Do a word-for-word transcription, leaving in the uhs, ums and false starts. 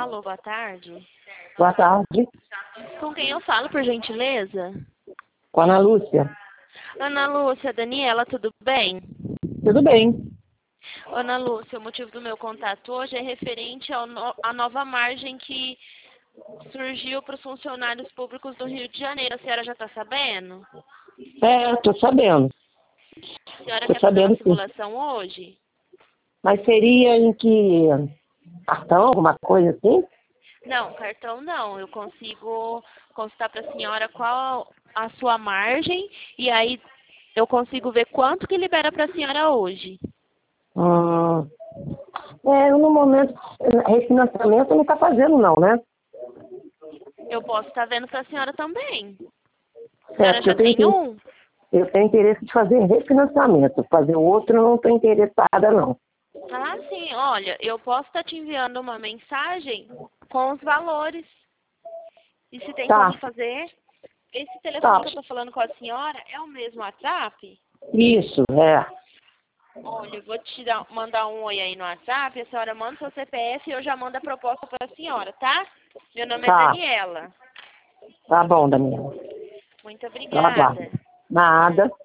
Alô, boa tarde. Boa tarde. Com quem eu falo, por gentileza? Com a Ana Lúcia. Ana Lúcia, Daniela, tudo bem? Tudo bem. Ana Lúcia, o motivo do meu contato hoje é referente ao no, à nova margem que surgiu para os funcionários públicos do Rio de Janeiro. A senhora já está sabendo? É, tô sabendo. A senhora Tô quer fazer uma sabendo sim. simulação hoje? Mas seria em que cartão, alguma coisa assim? Não, cartão não. Eu consigo consultar para a senhora qual a sua margem e aí eu consigo ver quanto que libera para a senhora hoje. Hum, é, no momento, refinanciamento não está fazendo não, né? Eu posso estar vendo para a senhora também. A É, senhora porque já eu tenho, tem que- um? eu tenho interesse de fazer refinanciamento. Fazer outro eu não estou interessada, não. Ah, sim. Olha, eu posso estar te enviando uma mensagem com os valores. E se tem Tá, como fazer. Esse telefone tá. que eu estou falando com a senhora é o mesmo WhatsApp? Isso, é. Olha, eu vou te dar, mandar um oi aí no WhatsApp, a senhora manda seu C P F e eu já mando a proposta para a senhora, tá? Meu nome é Tá, Daniela. tá bom, Daniela. Muito Eu aguardo. obrigada. Nada.